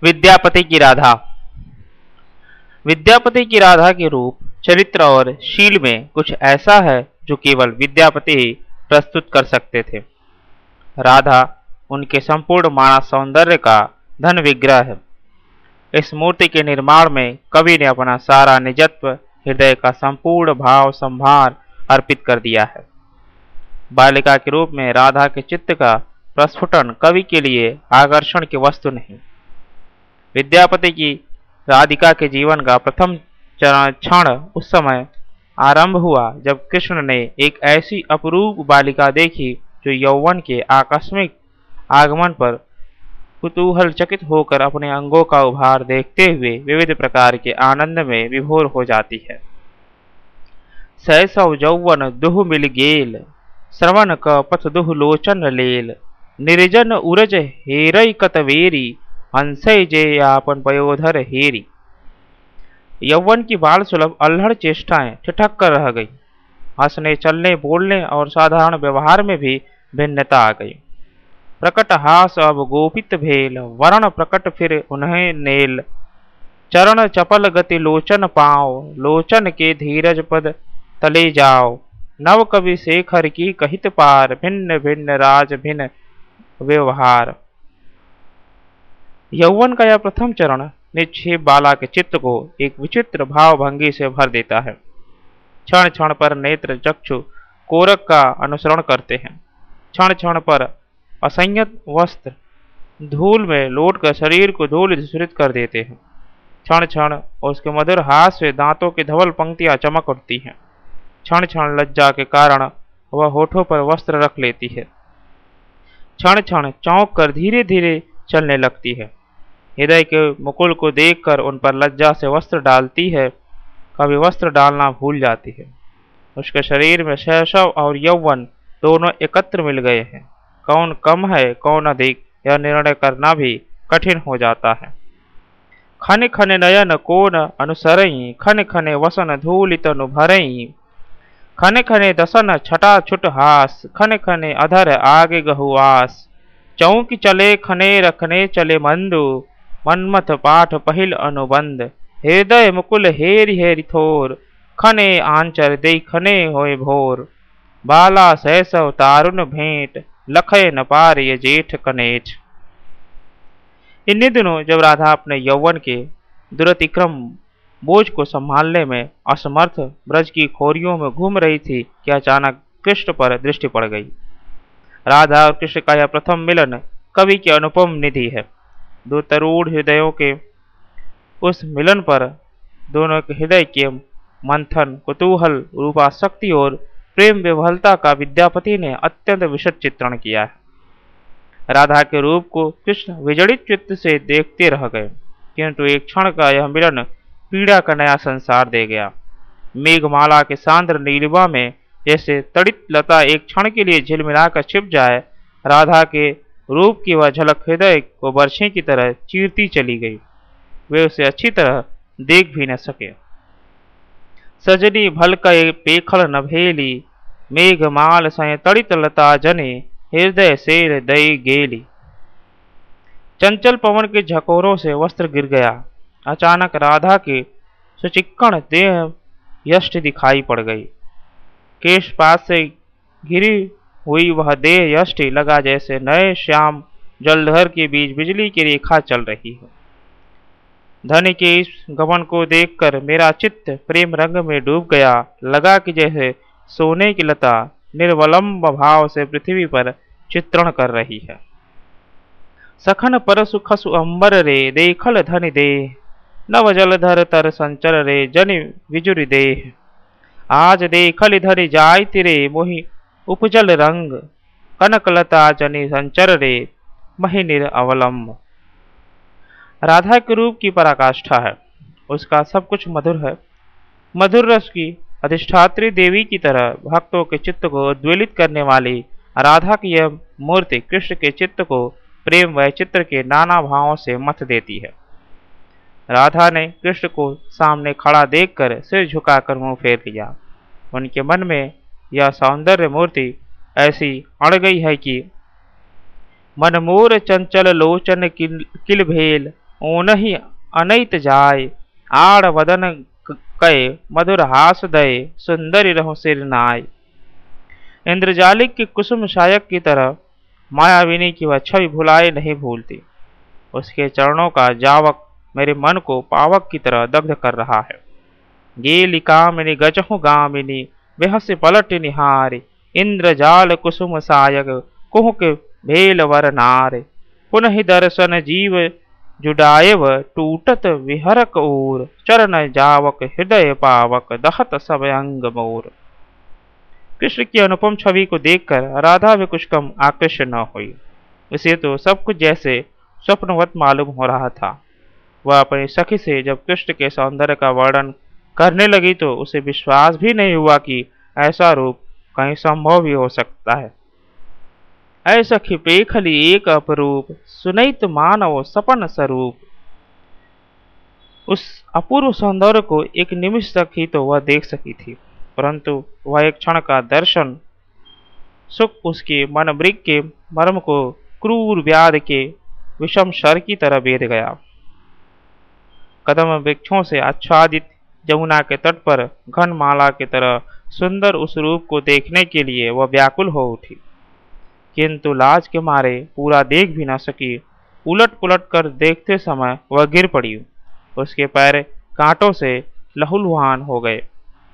विद्यापति की राधा। विद्यापति की राधा के रूप, चरित्र और शील में कुछ ऐसा है जो केवल विद्यापति ही प्रस्तुत कर सकते थे। राधा उनके संपूर्ण मानस सौंदर्य का धन विग्रह है। इस मूर्ति के निर्माण में कवि ने अपना सारा निजत्व, हृदय का संपूर्ण भाव संभार अर्पित कर दिया है। बालिका के रूप में राधा के चित्त का प्रस्फुटन कवि के लिए आकर्षण की वस्तु नहीं। विद्यापति की राधिका के जीवन का प्रथम क्षण उस समय आरंभ हुआ जब कृष्ण ने एक ऐसी अपरूप बालिका देखी जो यौवन के आकस्मिक आगमन पर कुतूहल चकित होकर अपने अंगों का उभार देखते हुए विविध प्रकार के आनंद में विभोर हो जाती है। सैसव यौवन दुह मिल गेल, श्रवण क पथ दुह लोचन लेल, निर्जन उरज हेरई कतवेरी, हंसय जे आपन पयोधर हेरी। यौवन की बाल सुलभ अल्हड़ चेष्टाएं ठिठक कर रह गई। हंसने, चलने, बोलने और साधारण व्यवहार में भी भिन्नता आ गई। प्रकट हास अब गोपित भेल, वरण प्रकट फिर उन्हें नेल, चरण चपल गति लोचन पाओ, लोचन के धीरज पद तले जाओ, नव कवि शेखर की कहित पार, भिन्न भिन्न राज भिन्न व्यवहार। यौवन का यह प्रथम चरण निक्षेप बाला के चित्त को एक विचित्र भाव भंगी से भर देता है। क्षण क्षण पर नेत्र चक्षु कोरक का अनुसरण करते हैं। क्षण क्षण पर असंयत वस्त्र धूल में लौटकर शरीर को धूल धूसरित कर देते हैं। क्षण क्षण उसके मधुर हाथ से दांतों की धवल पंक्तियां चमक उठती हैं। क्षण क्षण लज्जा के कारण वह होठों पर वस्त्र रख लेती है। क्षण क्षण चौंक कर धीरे धीरे चलने लगती है। हृदय के मुकुल को देखकर उन पर लज्जा से वस्त्र डालती है, कभी वस्त्र डालना भूल जाती है। उसके शरीर में शैशव और यौवन दोनों एकत्र मिल गए हैं। कौन कम है कौन अधिक, यह निर्णय करना भी कठिन हो जाता है। खने खने नयन कोन अनुसरई, खने खने वसन धूलि तनु भरई, खने खने दसन छटा छुट हास, खने खने अधर आगे गहुआस, चौकी चले खने रखने चले मंदु, मनमथ पाठ पहिल अनुबंध, हृदय मुकुल हेरि हेरि थोर, खने आंचर दे खने होए भोर, बाला सहसव तारुण भेंट, लखय न पार ये जेठ कनेठ। इन्हीं दिनों जब राधा अपने यौवन के दुरतिक्रम बोझ को संभालने में असमर्थ ब्रज की खोरियों में घूम रही थी कि अचानक कृष्ण पर दृष्टि पड़ गई। राधा और कृष्ण का यह प्रथम मिलन कवि की अनुपम निधि है। दो तरूण हृदयों के उस मिलन पर दोनों के हृदय के मंथन, कुतूहल, रूपासक्ति और प्रेम विवहलता का विद्यापति ने अत्यंत विशद चित्रण किया है। राधा के रूप को कृष्ण विजड़ित चित्त से देखते रह गए, किंतु एक क्षण का यह मिलन पीड़ा का नया संसार दे गया। मेघमाला के सांद्र नीलिमा में जैसे तड़ित लता एक क्षण के लिए झिलमिलाकर छिप जाए, राधा के रूप की वह झलक हृदय को बरछे की तरह चीरती चली गई। वे उसे अच्छी तरह देख भी न सके। सजनी भलकय पेखल नभेली, मेघमाल सय तड़ित लता जने, हृदय सेर दई गेली। चंचल पवन के झकोरों से वस्त्र गिर गया। अचानक राधा के सुचिक्कण देह यष्ट दिखाई पड़ गई। केश पास से घिरी हुई वह देह यष्टि लगा जैसे नए श्याम जलधर के बीच बिजली की रेखा चल रही हो। धनी के इस गमन को देखकर मेरा चित्त प्रेम रंग में डूब गया। लगा कि जैसे सोने की लता निर्वलंब भाव से पृथ्वी पर चित्रण कर रही है। सखन परसु खसु अंबर रे, देखल धनि देह, नव जलधर तर संचर रे, जनि विजुरि देह। आज देखल धरि जाय तिरे, मोहि उपजल रंग, कनकलता जनि संचर रे, महि निर अवलंब। राधा के रूप की पराकाष्ठा है। उसका सब कुछ मधुर है। मधुर रस की अधिष्ठात्री देवी की तरह भक्तों के चित्त को उद्वेलित करने वाली राधा की यह मूर्ति कृष्ण के चित्त को प्रेम वैचित्र के नाना भावों से मथ देती है। राधा ने कृष्ण को सामने खड़ा देखकर सिर झुकाकर मुंह फेर लिया। उनके मन में यह सौंदर्य मूर्ति ऐसी अड़ गई है कि मन मोर चंचल लोचन किल भेल, ओनहि अनैत जाय, आड़ वदन कय मधुर हास दय, सुंदरी रहो सिर नाय। इंद्रजालिक की कुसुम शायक की तरह मायाविनी की वह छवि भुलाए नहीं भूलती। उसके चरणों का जावक मेरे मन को पावक की तरह दग्ध कर रहा है। गेली कामिनी गजहु गामिनी, बेहस पलट निहारे, इंद्रजाल कुसुम सायक, कुहुक भेल वर नारे। पुनः दर्शन जीव जुडायव, टूटत विहरक ओर, चरण जावक हृदय पावक, दहत सब अंग मोर। कृष्ण की अनुपम छवि को देखकर राधा भी कुछ कम आकृष्ट न हुई। उसे तो सब कुछ जैसे स्वप्नवत मालूम हो रहा था। वह अपनी सखी से जब कृष्ण के सौंदर्य का वर्णन करने लगी तो उसे विश्वास भी नहीं हुआ कि ऐसा रूप कहीं संभव भी हो सकता है। ऐसा खिपेखली एक अपरूप, सुनैत मानव सपन स्वरूप। उस अपूर्व सौंदर्य को एक निमिष तक ही तो वह देख सकी थी, परंतु वह एक क्षण का दर्शन सुख उसके मन मृग के मर्म को क्रूर व्याध के विषम शर की तरह बेध गया। कदम वृक्षों से आच्छादित जमुना के तट पर घन माला की तरह सुंदर उस रूप को देखने के लिए वह व्याकुल हो उठी, किंतु लाज के मारे पूरा देख भी न सकी। उलट पुलट कर देखते समय वह गिर पड़ी। उसके पैर कांटों से लहूलुहान हो गए।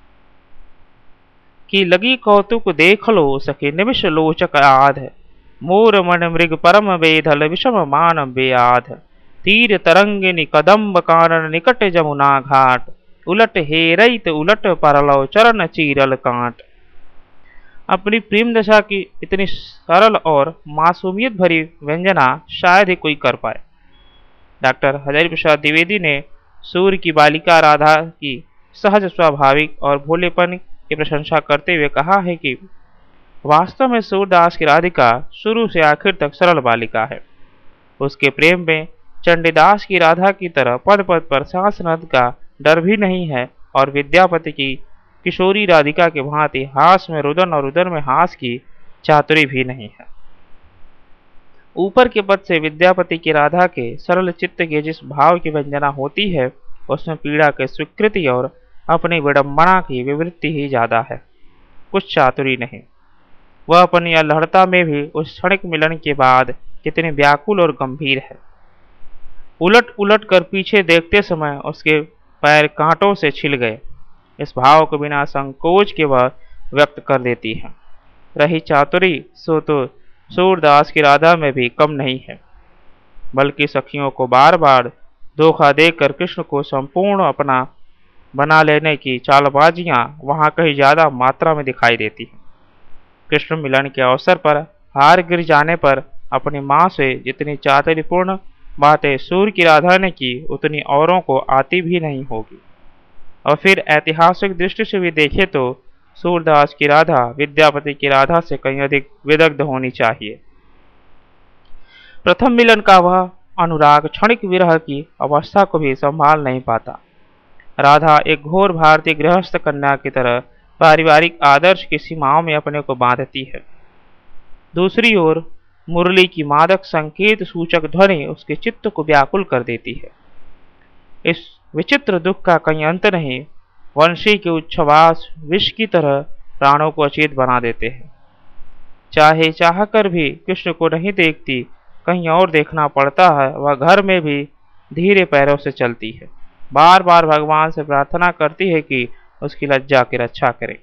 कि लगी कौतुक देख लो सके निमिष लोचक आध, मोर मन मृग परम वेधल विषम मान बेआध। तीर तरंगिनी कदम्ब कानन निकट जमुना घाट, उलट हेरैत उलट परलौ चरण चीरल कांट। अपनी प्रेम दशा की इतनी सरल और मासूमियत भरी व्यंजना शायद ही कोई कर पाए। डॉक्टर हजारी प्रसाद द्विवेदी ने सूर्य की बालिका राधा की सहज स्वाभाविक और भोलेपन की प्रशंसा करते हुए कहा है कि वास्तव में सूरदास की राधिका शुरू से आखिर तक सरल बालिका है। उसके प्रेम में चंडीदास की राधा की तरह पद पद पर सांसनद का डर भी नहीं है, और विद्यापति की किशोरी राधिका के भांति हास में रुदन और रुदन में हास की चातुरी भी नहीं है। ऊपर के पद से विद्यापति की राधा के सरल चित्त के जिस भाव की व्यंजना होती है, उसमें पीड़ा की स्वीकृति और अपनी विडंबना की विवृत्ति ही ज्यादा है, कुछ चातुरी नहीं। वह अपनी अल्हड़ता में भी उस क्षणिक मिलन के बाद कितनी व्याकुल और गंभीर है। उलट उलट कर पीछे देखते समय उसके पैर कांटों से छिल गए। इस भाव को बिना संकोच के वह व्यक्त कर देती है। रही चातुरी सो तो सूरदास की राधा में भी कम नहीं है, बल्कि सखियों को बार बार धोखा देकर कृष्ण को संपूर्ण अपना बना लेने की चालबाजियां वहां कहीं ज्यादा मात्रा में दिखाई देती हैं। कृष्ण मिलन के अवसर पर हार गिर जाने पर अपनी मां से जितनी चातुरीपूर्ण बातें सूर्य की राधा ने की, उतनी औरों को आती भी नहीं होगी। और फिर ऐतिहासिक दृष्टि से भी देखें तो सूरदास की राधा विद्यापति की राधा से कहीं अधिक विदग्ध होनी चाहिए। प्रथम मिलन का वह अनुराग क्षणिक विरह की अवस्था को भी संभाल नहीं पाता। राधा एक घोर भारतीय गृहस्थ कन्या की तरह पारिवारिक आदर्श की सीमाओं में अपने को बांधती है। दूसरी ओर मुरली की मादक संकेत सूचक ध्वनि उसके चित्त को व्याकुल कर देती है। इस विचित्र दुख का कहीं अंत नहीं। वंशी के उच्छ्वास विष की तरह प्राणों को अचेत बना देते हैं। चाहे चाहकर भी कृष्ण को नहीं देखती, कहीं और देखना पड़ता है। वह घर में भी धीरे पैरों से चलती है, बार बार भगवान से प्रार्थना करती है कि उसकी लज्जा की रक्षा करे।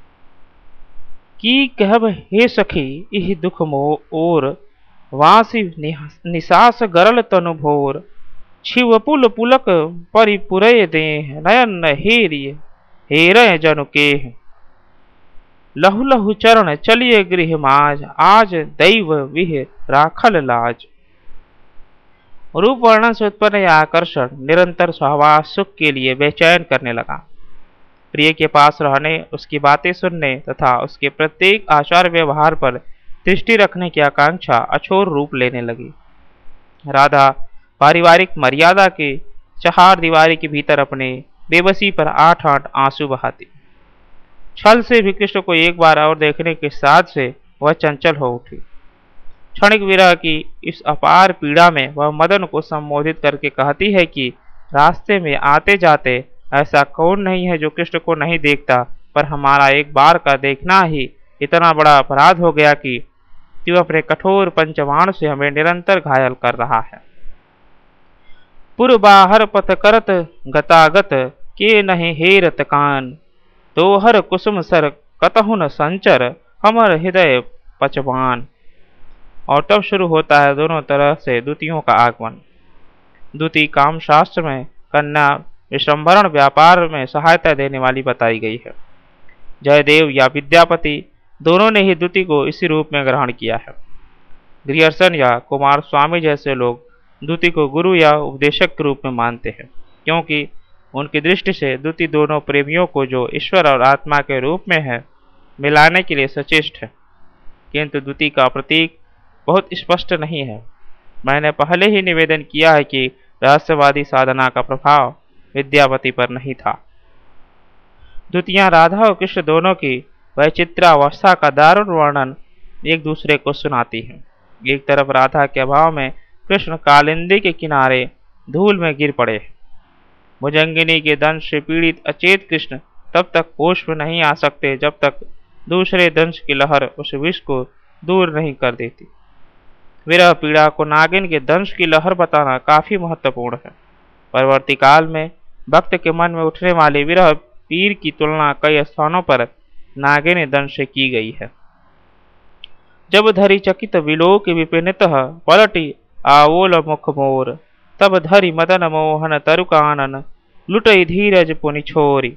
की कहब हे सखी इह दुख मोर, वासी निसास गरल तनु भोर। छिव पुल पुलक परिपुरय देह, नयन हेरिय हेरय जनु केह। लहु लहु चरण चलिए गृह माज, आज दैव विह राखल लाज। रूप वर्णन से उत्पन्न यह आकर्षण निरंतर सहवास सुख के लिए बेचैन करने लगा। प्रिय के पास रहने, उसकी बातें सुनने तथा उसके प्रत्येक आचार व्यवहार पर दृष्टि रखने की आकांक्षा अछोर रूप लेने लगी। राधा पारिवारिक मर्यादा के चहार दीवारी के भीतर अपने बेबसी पर आठ आठ आंसू बहाती। छल से भी कृष्ण को एक बार और देखने के साथ से वह चंचल हो उठी। क्षणिक विरह की इस अपार पीड़ा में वह मदन को संबोधित करके कहती है कि रास्ते में आते जाते ऐसा कौन नहीं है जो कृष्ण को नहीं देखता, पर हमारा एक बार का देखना ही इतना बड़ा अपराध हो गया कि तू अपने कठोर पंचबाण से हमें निरंतर घायल कर रहा है। पुर बाहर पथ करत गतागत के नहीं हेरत कान, दोहर कुसुम सर कतहु न संचर हमर हृदय पचवान। और तब शुरू होता है दोनों तरह से द्वितीयों का आगमन। द्वितीय काम शास्त्र में कन्या विश्रम्भरण व्यापार में सहायता देने वाली बताई गई है। जयदेव या विद्यापति दोनों ने ही द्वितीय को इसी रूप में ग्रहण किया है। ग्रियर्सन या कुमार स्वामी जैसे लोग द्वितीय को गुरु या उपदेशक के रूप में मानते हैं, क्योंकि उनकी दृष्टि से द्वितीय दोनों प्रेमियों को जो ईश्वर और आत्मा के रूप में है मिलाने के लिए सचेष्ट है। किंतु द्वितीय का प्रतीक बहुत स्पष्ट नहीं है। मैंने पहले ही निवेदन किया है कि रहस्यवादी साधना का प्रभाव विद्यापति पर नहीं था। द्वितीया राधा और कृष्ण दोनों की वैचित्रावस्था का दारुण वर्णन एक दूसरे को सुनाती है। एक तरफ राधा के अभाव में कृष्ण कालिंदी के किनारे धूल में गिर पड़े। भुजंगिनी के दंश से पीड़ित अचेत कृष्ण तब तक होश में नहीं आ सकते जब तक दूसरे दंश की लहर उस विष को दूर नहीं कर देती। विरह पीड़ा को नागिन के दंश की लहर बताना काफी महत्वपूर्ण है। परवर्ती काल में भक्त के मन में उठने वाले विरह पीर की तुलना कई स्थानों पर नागिन दंश से की गई है। जब धरि चकित विलोक विपिनित पलटी आवोल मुख मोर, तब धरि मदन मोहन तरुकानन लुटई धीरज पुनि छोरी।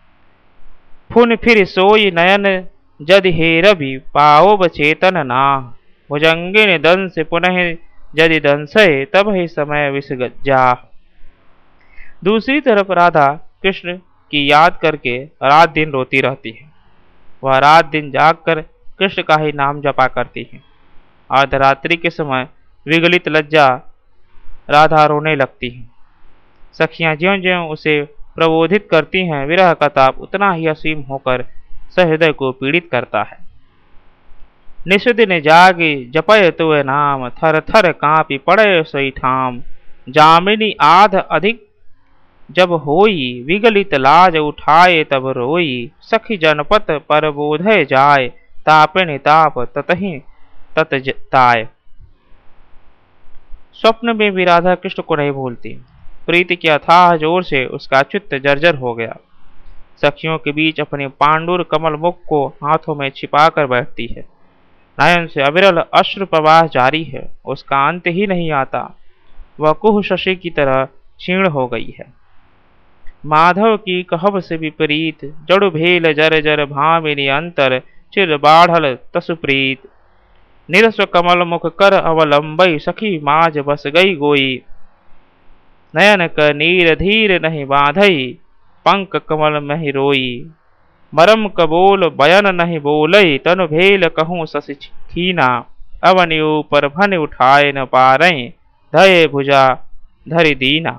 फुन फिर सोई नयन जद हे रवि पाओ बचेतन ना, भुजंगिन दंस पुनः यदि दंसय तब ही समय विष जा। दूसरी तरफ राधा कृष्ण की याद करके रात दिन रोती रहती है। वह रात दिन जागकर कृष्ण का ही नाम जपा करती है। अर्धरात्रि के समय विगलित लज्जा राधा रोने लगती है। सखियां ज्यों ज्यों उसे प्रबोधित करती हैं, विरह का ताप उतना ही असीम होकर सहृदय को पीड़ित करता है। निषदिन जागे जपय तुय नाम, थर थर कांपि पड़े सोई ठाम। जामिनी आध अधिक जब होई, विगलित लाज उठाए तब रोई। सखी जनपत पर बोधय जाय, तापे ताप ततहि तत ताय। स्वप्न में भी राधा कृष्ण को नहीं भूलती। प्रीति के अथाह जोर से उसका चित्त जर्जर हो गया। सखियों के बीच अपने पांडुर कमल मुख को हाथों में छिपा कर बैठती है। नयन से अविरल अश्रु प्रवाह जारी है, उसका अंत ही नहीं आता। वह कुह शशि की तरह क्षीण हो गई है। माधव की कहब से विपरीत, जड़ु भेल जर जर भामिनी अंतर, चिर बाढ़ल तसुप्रीत। निरस्व कमल मुख कर अवलंबई, सखी माज बस गई गोई। नयन क नीर धीर नहीं बांधई, पंक कमल महि रोई। मरम कबोल बयन नहीं बोलई, तनु भेल कहूँ शशि खीना। अवनि ऊपर भन उठाए न पारई, धये भुजा धरि दीना।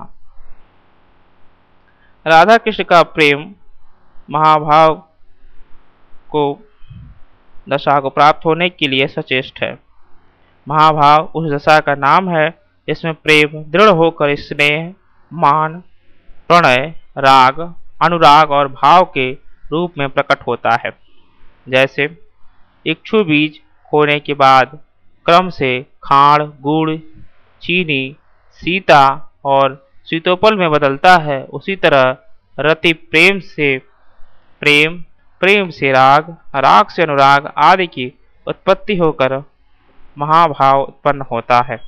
राधा कृष्ण का प्रेम महाभाव को दशा को प्राप्त होने के लिए सचेष्ट है। महाभाव उस दशा का नाम है जिसमें प्रेम दृढ़ होकर स्नेह, मान, प्रणय, राग, अनुराग और भाव के रूप में प्रकट होता है। जैसे इक्षु बीज होने के बाद क्रम से खाड़, गुड़, चीनी, सीता और सीतोपल में बदलता है, उसी तरह रति प्रेम से प्रेम, प्रेम से राग, राग से अनुराग आदि की उत्पत्ति होकर महाभाव उत्पन्न होता है।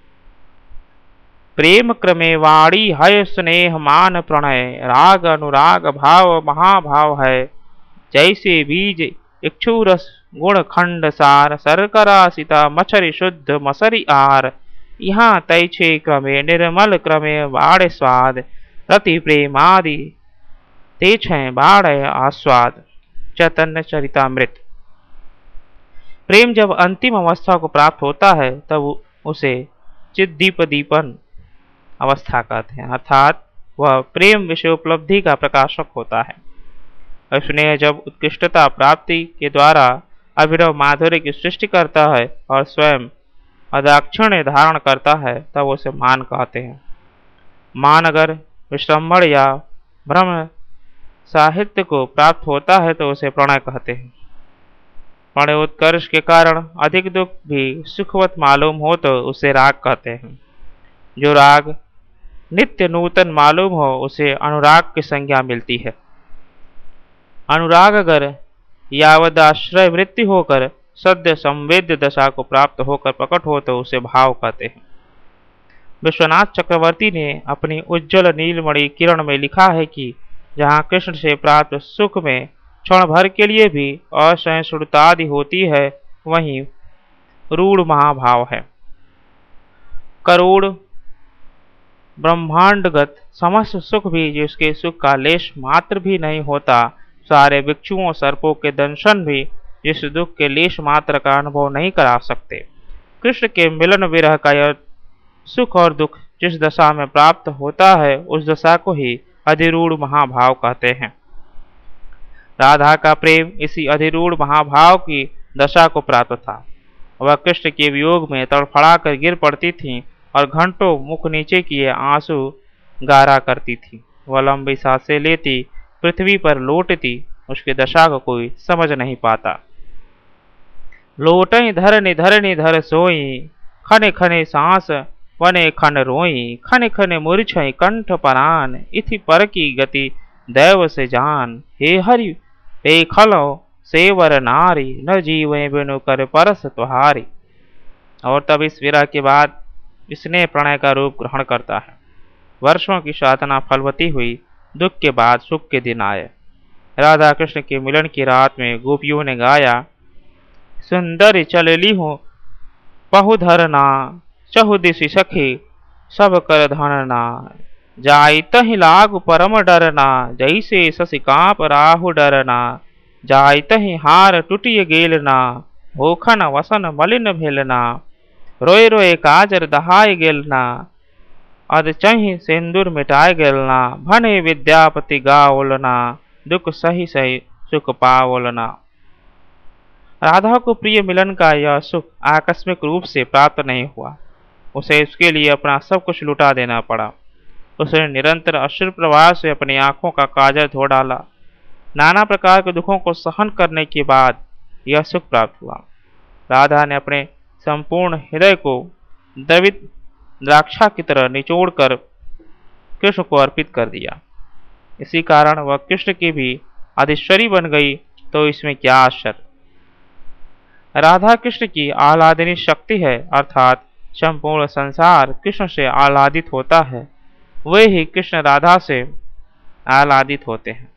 प्रेम क्रमे वाणी है स्नेह मान प्रणय, राग अनुराग भाव महाभाव है। जैसे बीज इक्षु रस गुण खंड सार, सरकरा सीता मछरी शुद्ध मसरी आर। यहाँ तैछे क्रमे निर्मल क्रमे बाढ़ स्वाद, रति प्रेम आदि ते छे बाढ़ आस्वाद। चैतन्य चरितामृत। प्रेम जब अंतिम अवस्था को प्राप्त होता है तब उसे चिद्दीपदीपन अवस्था कहते हैं, अर्थात वह प्रेम विषय उपलब्धि का प्रकाशक होता है। स्नेह जब उत्कृष्टता प्राप्ति के द्वारा अभिनव माधुर्य की सृष्टि करता है और स्वयं अदाक्षिण्य धारण करता है तब उसे मान कहते हैं। मान अगर विश्रम्भण या भ्रम साहित्य को प्राप्त होता है तो उसे प्रणय कहते हैं। प्रणय उत्कर्ष के कारण अधिक दुख भी सुखवत मालूम हो तो उसे राग कहते हैं। जो राग नित्य नूतन मालूम हो उसे अनुराग की संज्ञा मिलती है। अनुराग अगर यावदाश्रय वृत्ति होकर सद्य संवेद्य दशा को प्राप्त होकर प्रकट हो तो उसे भाव कहते हैं। विश्वनाथ चक्रवर्ती ने अपनी उज्ज्वल नीलमणि किरण में लिखा है कि जहाँ कृष्ण से प्राप्त सुख में क्षण भर के लिए भी असहिष्णुतादि होती है वहीं रूढ़ महाभाव है। करोड़ ब्रह्मांडगत समस्त सुख भी जिसके सुख का लेश मात्र भी नहीं होता, सारे भिक्षुओं सर्पों के दंशन भी जिस दुख के लेश मात्र का अनुभव नहीं करा सकते। कृष्ण के मिलन विरह का यह सुख और दुख जिस दशा में प्राप्त होता है उस दशा को ही अधिरूढ़ महाभाव कहते हैं। राधा का प्रेम इसी अधिरूढ़ महाभाव की दशा को प्राप्त था। वह कृष्ण के वियोग में तड़फड़ा कर गिर पड़ती थी और घंटों मुख नीचे किए आंसू गारा करती थी। वह लंबी सांसें लेती, पृथ्वी पर लौटती, उसकी दशा को कोई समझ नहीं पाता। लोटई धरनि धरनि धर सोई, खने खने सांस वने खन रोई, खने खने मूर्छई कंठ परान, इथि पर की गति दैव से जान। हे हरि पेखलो सेवर नारी, न जीवे बिनु कर परस तुहारी। और तब इस विरह के बाद स्नेह प्रणय का रूप ग्रहण करता है। वर्षों की साधना फलवती हुई, दुख के बाद सुख के दिन आए। राधा कृष्ण के मिलन की रात में गोपियों ने गाया, सुंदर चलली हूँ पहुधरना, चहुदिशि सखी सब कर धनना, जाई तहि लागु परम डरना, जैसे शशि कांप राहु डरना, जाई तहि हार टूटिय गेलना, होखन वसन मलिन भेलना, रोए रोए काजर दहाय गेलना, अद चहि सिंदूर मिटाय गेलना, भने विद्यापति गाओलना, दुख सही सही सुख पावलना। राधा को प्रिय मिलन का यह सुख आकस्मिक रूप से प्राप्त नहीं हुआ। उसे इसके लिए अपना सब कुछ लुटा देना पड़ा। उसने निरंतर अश्रु प्रवाह से अपनी आंखों का काजल धो डाला। नाना प्रकार के दुखों को सहन करने के बाद यह सुख प्राप्त हुआ। राधा ने अपने संपूर्ण हृदय को द्रवित द्राक्षा की तरह निचोड़कर कृष्ण को अर्पित कर दिया। इसी कारण वह कृष्ण की भी अधीश्वरी बन गई, तो इसमें क्या आश्चर्य। राधा कृष्ण की आह्लादिनी शक्ति है, अर्थात संपूर्ण संसार कृष्ण से आह्लादित होता है, वे ही कृष्ण राधा से आह्लादित होते हैं।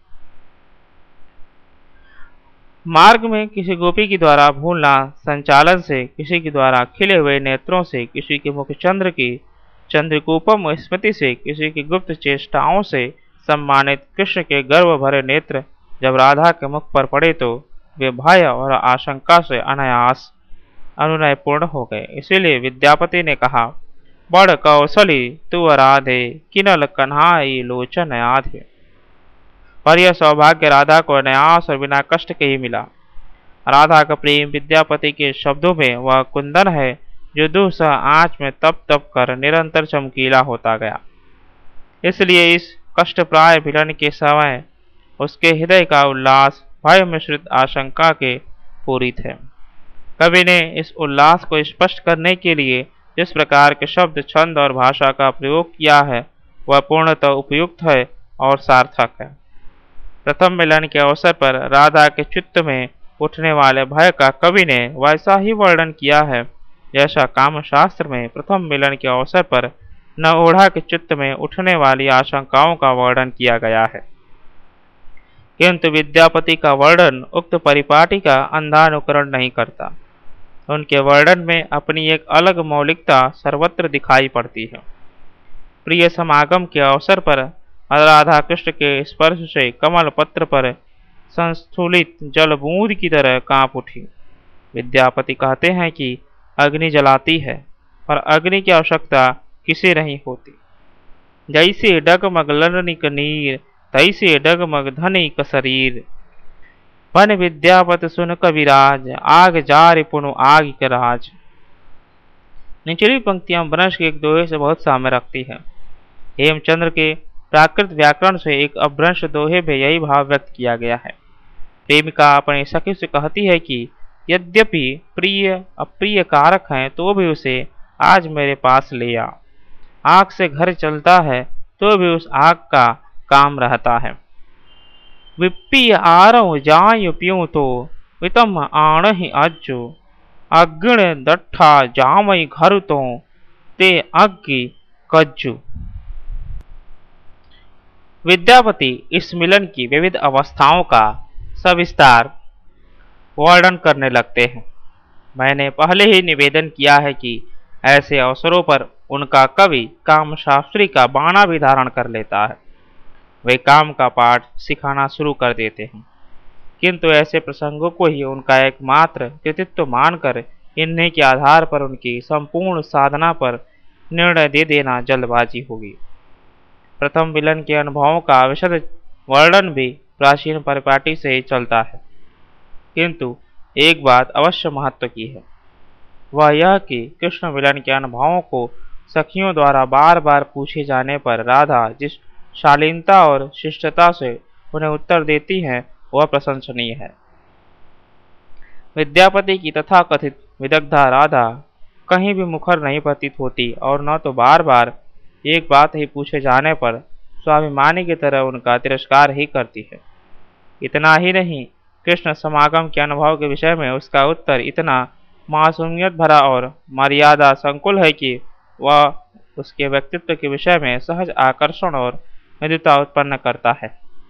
मार्ग में किसी गोपी के द्वारा भूलना संचालन से, किसी के द्वारा खिले हुए नेत्रों से, किसी के मुख चंद्र की चंद्रकूपम स्मृति से, किसी की गुप्त चेष्टाओं से सम्मानित कृष्ण के गर्व भरे नेत्र जब राधा के मुख पर पड़े तो वे भय और आशंका से अनायास अनुनय पूर्ण हो गए। इसीलिए विद्यापति ने कहा, बड़ कौशली तू राधे, किनल कन्हाई लोचन आधे। पर यह सौभाग्य राधा को अनायास और बिना कष्ट के ही मिला। राधा का प्रेम विद्यापति के शब्दों में वह कुंदन है जो दूसरा आंच में तप तप कर निरंतर चमकीला होता गया। इसलिए इस कष्टप्राय मिलन के समय उसके हृदय का उल्लास भय मिश्रित आशंका के पूरित है। कवि ने इस उल्लास को स्पष्ट करने के लिए जिस प्रकार के शब्द, छंद और भाषा का प्रयोग किया है वह पूर्णतः उपयुक्त है और सार्थक है। प्रथम मिलन के अवसर पर राधा के चित्त में उठने वाले भय का कवि ने वैसा ही वर्णन किया है जैसा काम शास्त्र में प्रथम मिलन के अवसर पर नवोढ़ा के चित्त में उठने वाली आशंकाओं का वर्णन किया गया है। किंतु विद्यापति का वर्णन उक्त परिपाटी का अंधानुकरण नहीं करता। उनके वर्णन में अपनी एक अलग मौलिकता सर्वत्र दिखाई पड़ती है। प्रिय समागम के अवसर पर राधा कृष्ण के स्पर्श से कमल पत्र पर संस्थूलित जल बूंद की तरह कांप उठी। विद्यापति कहते हैं कि अग्नि जलाती है और अग्नि की आवश्यकता किसे नहीं होती। जैसे डगमग ललनिक नीर, तैसे डगमग धनिक शरीर, पन विद्यापति सुन कविराज, आग जार पुनु आग के राज। निचली पंक्तियां वंश के एक दोहे से बहुत साम्य रखती हैं। हेमचंद्र के प्राकृत व्याकरण से एक अपभ्रंश दोहे में यही भाव व्यक्त किया गया है। प्रेमिका अपनी सखी से कहती है कि यद्यपि प्रिय अप्रिय कारक हैं तो भी उसे आज मेरे पास ले आ। आग से घर चलता है तो भी उस आग का काम रहता है। विप्पी आरव जाय प्यूं तो वितम आण ही अज्जु। अग्नि दट्ठा जामई घर तो ते अग्नि कज्जु। विद्यापति इस मिलन की विविध अवस्थाओं का सविस्तार वर्णन करने लगते हैं। मैंने पहले ही निवेदन किया है कि ऐसे अवसरों पर उनका कवि कामशास्त्री का बाणा भी धारण कर लेता है। वे काम का पाठ सिखाना शुरू कर देते हैं, किंतु ऐसे प्रसंगों को ही उनका एकमात्र कृतित्व मानकर इन्हीं के आधार पर उनकी संपूर्ण साधना पर निर्णय दे देना जल्दबाजी होगी। प्रथम मिलन के अनुभवों का विशद वर्णन भी प्राचीन परिपाटी से ही चलता है, किंतु एक बात अवश्य महत्व की है, वह यह कि कृष्ण मिलन के अनुभवों को सखियों द्वारा बार बार पूछे जाने पर राधा जिस शालीनता और शिष्टता से उन्हें उत्तर देती हैं वह प्रशंसनीय है। विद्यापति की तथाकथित विदग्धा राधा कहीं भी मुखर नहीं प्रतीत होती और न तो बार बार एक बात ही पूछे जाने पर स्वाभिमानी की तरह उनका तिरस्कार ही करती है। इतना ही नहीं, कृष्ण समागम के अनुभव के विषय में उसका उत्तर इतना मासूमियत भरा और मर्यादा संकुल है कि वह उसके व्यक्तित्व के विषय में सहज आकर्षण और मृदुता उत्पन्न करता है।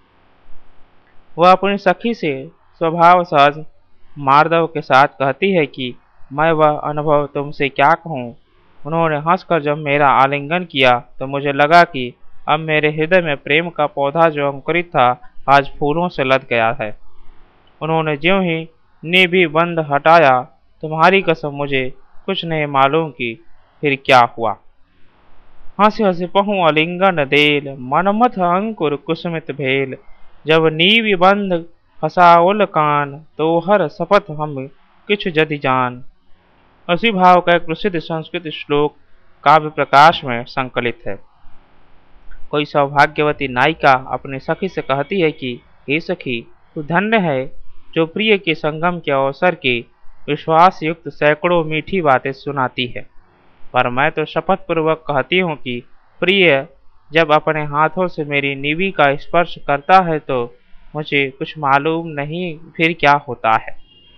वह अपनी सखी से स्वभाव सहज मार्दव के साथ कहती है कि मैं वह अनुभव तुमसे क्या कहूँ। उन्होंने हंसकर जब मेरा आलिंगन किया तो मुझे लगा कि अब मेरे हृदय में प्रेम का पौधा जो अंकुरित था आज फूलों से लद गया है। उन्होंने ज्यों ही निधि बंद हटाया, तुम्हारी कसम मुझे कुछ नहीं मालूम कि फिर क्या हुआ। हंस हंस पहु आलिंगन देल, मनमथ अंकुर कुसुमित भेल। जब नीवि बंध फसाओल कान, तो हर शपथ हम किछु जदि जान। उसी भाव का एक प्रसिद्ध संस्कृत श्लोक काव्य प्रकाश में संकलित है। कोई सौभाग्यवती नायिका अपनी सखी से कहती है कि हे सखी, तू धन्य है जो प्रिय के संगम के अवसर की विश्वास युक्त सैकड़ों मीठी बातें सुनाती है, पर मैं तो शपथ पूर्वक कहती हूँ कि प्रिय जब अपने हाथों से मेरी निवि का स्पर्श करता है तो मुझे कुछ मालूम नहीं फिर क्या होता है।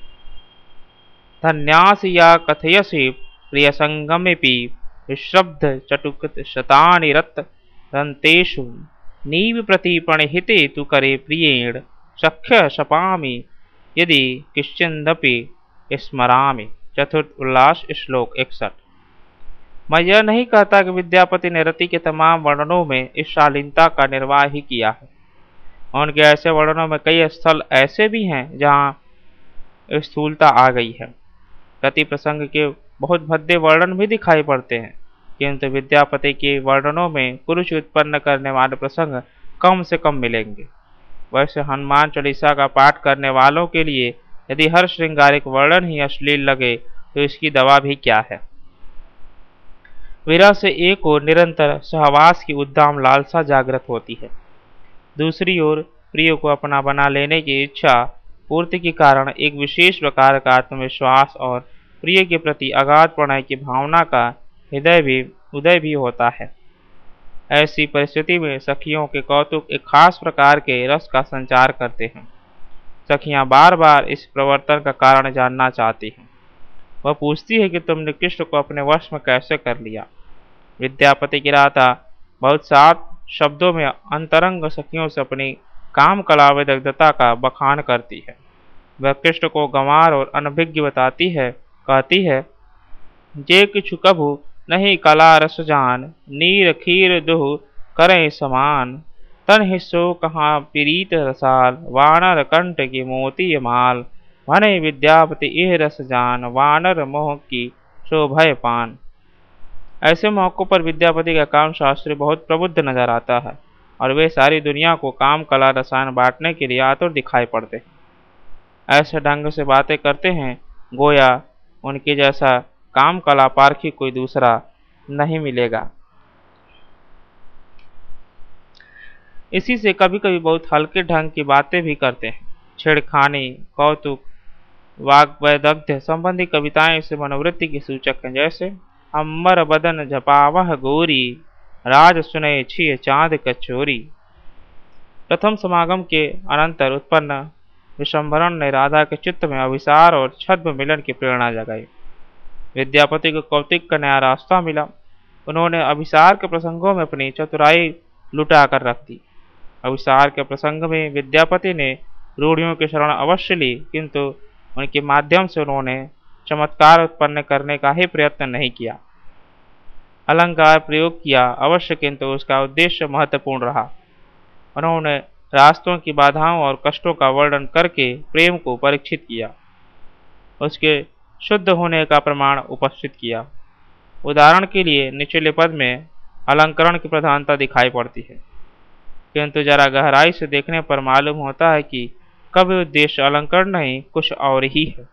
धन्यासि या कथयसि प्रिय संगमेपि, विश्रब्ध चटुक शतानि रत रंतेषु। नीव प्रति प्रणहिते तु करे प्रियेण, सख्य शपामि यदि किश्चिदपि स्मरामि। चतुर्थ उल्लास श्लोक 61। मैं यह नहीं कहता कि विद्यापति ने रति के तमाम वर्णनों में इस शालीनता का निर्वाह ही किया है। उनके ऐसे वर्णनों में कई स्थल ऐसे भी हैं जहाँ स्थूलता आ गई है। रति प्रसंग के बहुत भद्दे वर्णन भी दिखाई पड़ते हैं, किंतु विद्यापति के वर्णनों में पुरुष उत्पन्न करने वाले प्रसंग कम से कम मिलेंगे। वैसे हनुमान चालीसा का पाठ करने वालों के लिए यदि हर श्रृंगारिक वर्णन ही अश्लील लगे तो इसकी दवा भी क्या है। विरह से एक ओर निरंतर सहवास की उद्दाम लालसा जागृत होती है, दूसरी ओर प्रिय को अपना बना लेने की इच्छा पूर्ति के कारण एक विशेष प्रकार का आत्मविश्वास और प्रिय के प्रति अगाध प्रणय की भावना का उदय भी होता है। ऐसी परिस्थिति में सखियों के कौतुक एक खास प्रकार के रस का संचार करते हैं। सखियां बार बार इस प्रवर्तन का कारण जानना चाहती हैं। वह पूछती है कि तुमने कृष्ण को अपने वश में कैसे कर लिया। विद्यापति की राधा बहुत साफ शब्दों में अंतरंग सखियों से अपनी काम कला विदग्धता का बखान करती है। वह कृष्ण को गंवार और अनभिज्ञ बताती है, कहती है, जे किछु कभु नहीं कला रस जान, नीर खीर दुह करें समान। तन हिस्सो कहाँ पीरीत रसाल, वानर कंठ की मोती माल। भने विद्यापति यह रस जान, वानर मोह की शोभय पान। ऐसे मौकों पर विद्यापति का काम शास्त्री बहुत प्रबुद्ध नजर आता है और वे सारी दुनिया को काम कला रसायन बांटने के लिए आतुर दिखाई पड़ते हैं। ऐसे ढंग से बातें करते हैं गोया उनके जैसा काम कला पारखी कोई दूसरा नहीं मिलेगा। इसी से कभी कभी बहुत हल्के ढंग की बातें भी करते हैं। छेड़खानी, कौतुक, वाग्वैदग्ध्य संबंधी कविताएं इस मनोवृत्ति की सूचक हैं। जैसे अम्बर बदन झपावह गोरी, राज सुनय छिय चाँद कचोरी। प्रथम समागम के अनंतर उत्पन्न विशंभरण ने राधा के चित्त में अभिसार और छद्म मिलन की प्रेरणा जगाई। विद्यापति को कौतिक का नया रास्ता मिला। उन्होंने अभिसार के प्रसंगों में अपनी चतुराई लुटा कर रख दी। अभिसार के प्रसंग में विद्यापति ने रूढ़ियों की शरण अवश्य ली, किंतु उनके माध्यम से उन्होंने चमत्कार उत्पन्न करने का ही प्रयत्न नहीं किया। अलंकार प्रयोग किया अवश्य, किंतु उसका उद्देश्य महत्वपूर्ण रहा। उन्होंने रास्तों की बाधाओं और कष्टों का वर्णन करके प्रेम को परीक्षित किया, उसके शुद्ध होने का प्रमाण उपस्थित किया। उदाहरण के लिए निचले पद में अलंकरण की प्रधानता दिखाई पड़ती है, किंतु जरा गहराई से देखने पर मालूम होता है कि कभी उद्देश्य अलंकरण नहीं, कुछ और ही है।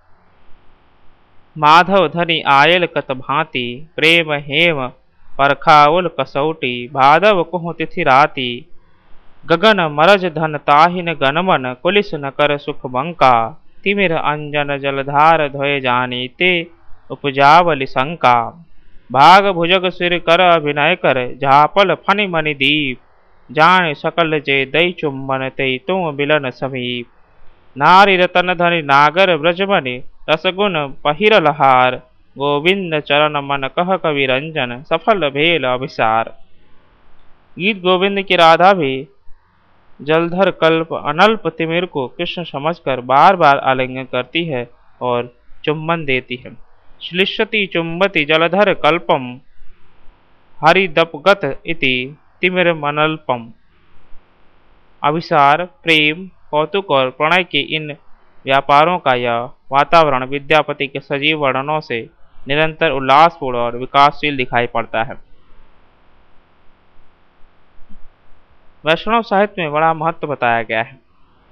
माधव धनी आयल कत भांति, प्रेम हेम परखाउल कसौटी, भादव कुह तिथि राति, गगन मरज धन ताहिन गनमन, कुलिस न कर सुख बंका, तिमिर अंजन जलधार ध्वय जानी, ते उपजावलि शंका, भाग भुजग सिर कर अभिनय कर, झापल फनि मनि दीप, जान सकल जे दई चुम्बन, ते तुम बिलन समीप, नारी रतन धनि नागर ब्रजमणि, रसगुण पहिरल हार, गोविंद चरण मन कह कवि रंजन, सफल भेल अभिसार। गीत गोविंद की राधा भी जलधर कल्प अनल्प तिमिर को कृष्ण समझकर बार बार आलिंगन करती है और चुम्बन देती है। श्लिष्यति चुम्बति जलधर कल्पम, हरिदपगत इति तिमिर मनल्पम। अभिसार, प्रेम, कौतुक और प्रणय के इन व्यापारों का यह वातावरण विद्यापति के सजीव वर्णनों से निरंतर उल्लासपूर्ण और विकासशील दिखाई पड़ता है। वैष्णव साहित्य में बड़ा महत्व बताया गया है।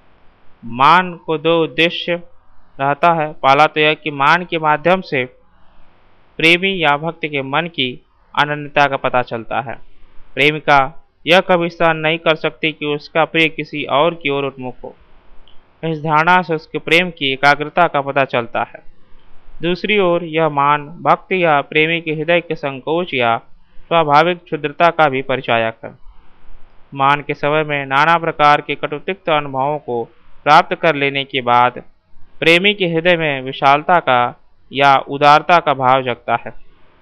मान को दो उद्देश्य रहता है। पहला तो यह कि मान के माध्यम से प्रेमी या भक्त के मन की अनन्यता का पता चलता है। प्रेमिका यह कभी सहन नहीं कर सकती कि उसका प्रिय किसी और की ओर उन्मुख हो। इस धारणा से उसके प्रेम की एकाग्रता का पता चलता है। दूसरी ओर यह मान भक्त या प्रेमी के हृदय के संकोच या स्वाभाविक क्षुद्रता का भी परिचायक है। मान के समय में नाना प्रकार के कटुतिक्त अनुभवों को प्राप्त कर लेने के बाद प्रेमी के हृदय में विशालता का या उदारता का भाव जगता है।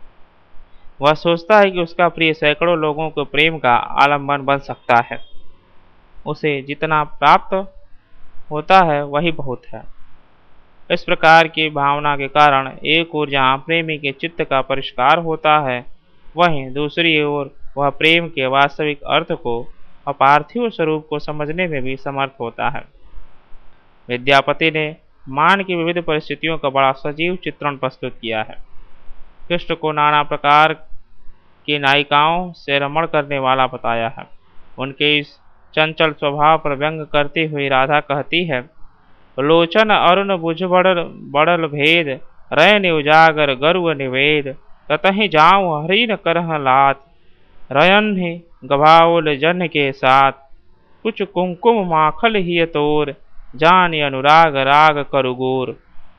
वह सोचता है कि उसका प्रिय सैकड़ों लोगों को प्रेम का आलंबन बन सकता है। उसे जितना प्राप्त होता है वही बहुत है। इस प्रकार की भावना के कारण एक ओर जहाँ प्रेमी के चित्त का परिष्कार होता है, वहीं दूसरी ओर वह प्रेम के वास्तविक अर्थ को और पार्थिव स्वरूप को समझने में भी समर्थ होता है। विद्यापति ने मान की विविध परिस्थितियों का बड़ा सजीव चित्रण प्रस्तुत किया है। कृष्ण को नाना प्रकार की नायिकाओं से रमण करने वाला बताया है। उनके इस चंचल स्वभाव पर व्यंग करती हुई राधा कहती है, लोचन अरुण बुझ बड़ल भेद, रयन उजागर गरुव निवेद, ततहि जाऊं हरिन करह लात, रयन ही गभाओल जन के साथ, कुछ कुंकुम माखल ही तोर, जान अनुराग राग करुगोर।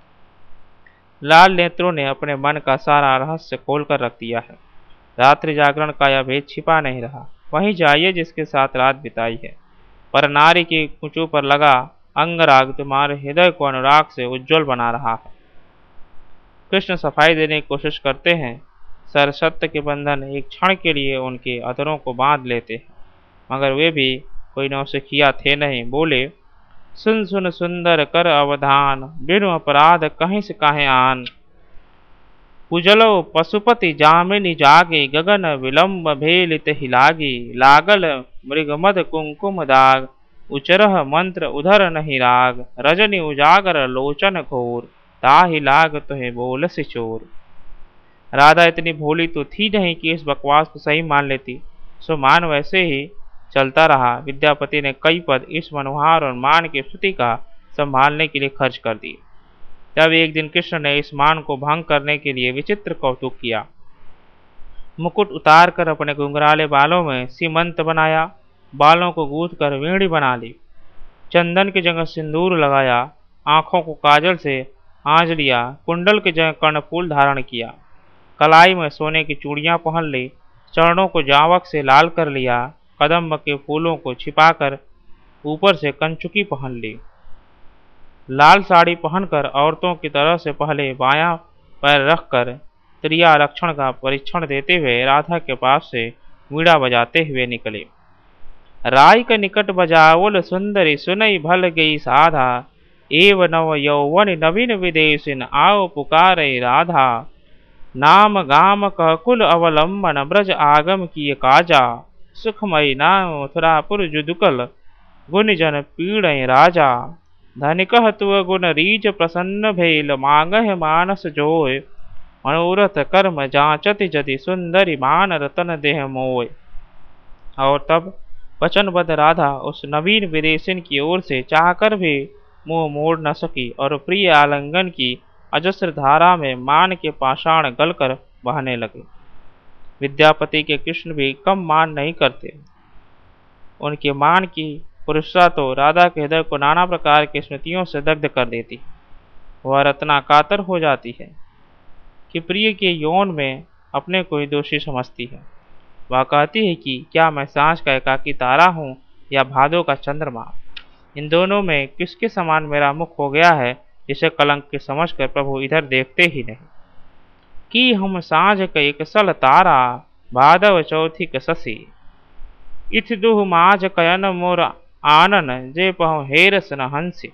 लाल नेत्रों ने अपने मन का सारा रहस्य खोलकर रख दिया है। रात्रि जागरण का यह भेद छिपा नहीं रहा। वहीं जाइए जिसके साथ रात बिताई है, पर नारी की कुचों पर लगा अंगराग तुम्हारे हृदय को अनुराग से उज्जवल बना रहा है। कृष्ण सफाई देने की कोशिश करते हैं। सरसत्य के बंधन एक क्षण के लिए उनके अधरों को बांध लेते हैं, मगर वे भी कोई नौसिखिया थे नहीं। बोले, सुन सुन सुंदर कर अवधान, बिनु अपराध कहीं से काहे आन, कुजलो पशुपति जामिनी जागे, गगन विलंब भेलित हिलागी, लागल मृगमद कुंकुम दाग, उचरह मंत्र उधर नहीं राग, रजनी उजागर लोचन घोर, ताहि लाग तुहे बोलसी चोर। राधा इतनी भोली तो थी नहीं कि इस बकवास को सही मान लेती, सो मान वैसे ही चलता रहा। विद्यापति ने कई पद इस मनोहार और मान की स्तुति का संभालने के लिए खर्च कर दिए। तब एक दिन कृष्ण ने इस मान को भंग करने के लिए विचित्र कौतुक किया। मुकुट उतार कर अपने घुंघराले बालों में सीमंत बनाया, बालों को गूंथ कर वीणी बना ली, चंदन की जगह सिंदूर लगाया, आंखों को काजल से आंज लिया, कुंडल की जगह कर्णफूल धारण किया, कलाई में सोने की चूड़ियां पहन ली, चरणों को जावक से लाल कर लिया, कदम्ब के फूलों को छिपाकर ऊपर से कंचुकी पहन ली, लाल साड़ी पहनकर औरतों की तरह से पहले बायां पैर रखकर त्रिया लक्षण का परीक्षण देते हुए राधा के पास से वीणा बजाते हुए निकले। राय के निकट बजावल सुंदरी सुनई भल गई साधा, एव नव यौवन नवीन विदेशिन आओ पुकारे राधा, नाम गाम कह कुल अवलंबन ब्रज आगम किए काजा, सुखमयी नाम मथुरापुर जुदुकल गुण जन पीड़य राजा, धनिक तुअ गुण रीज प्रसन्न भेल मांगह मानस जोय, मनोरथ कर्म जांचति जति सुंदरी मान रतन देह मोय। और तब वचनबद्ध राधा उस नवीन विदेशिन की ओर से चाहकर भी मुंह मोड़ न सकी और प्रिय आलिंगन की अजस्र धारा में मान के पाषाण गलकर बहने लगे। विद्यापति के कृष्ण भी कम मान नहीं करते। उनके मान की पुरुषता तो राधा के हृदय को नाना प्रकार की स्मृतियों से दग्ध कर देती। वह रत्नाकातर हो जाती है कि प्रिय के यौन में अपने को ही दोषी समझती है। वह कहती है कि क्या मैं सांझ का एकाकी तारा हूँ या भादों का चंद्रमा, इन दोनों में किसके समान मेरा मुख हो गया है जिसे कलंक के समझकर प्रभु इधर देखते ही नहीं। कि हम सांझ का एक सल तारा भादव चौथी कससी, इथ दुह माझ कयन मोर आनन जे पहु हेरस न हंसी।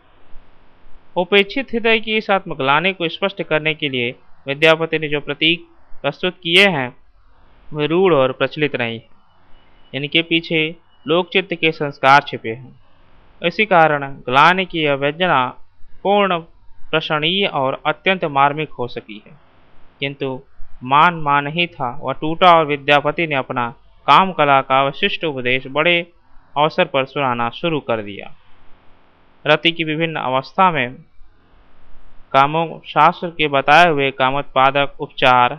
उपेक्षित हृदय की इस आत्मग्लानि को स्पष्ट करने के लिए विद्यापति ने जो प्रतीक प्रस्तुत किए हैं वे रूढ़ और प्रचलित नहीं है। इनके पीछे लोकचित्त के संस्कार छिपे हैं। इसी कारण ग्लानि की यह व्यंजना पूर्ण प्रशंसनीय और अत्यंत मार्मिक हो सकी है। किंतु मान ही था, वह टूटा और विद्यापति ने अपना काम कला का विशिष्ट उपदेश बड़े अवसर पर सुनाना शुरू कर दिया। रति की विभिन्न अवस्था में कामों शास्त्र के बताए हुए कामोत्पादक उपचार,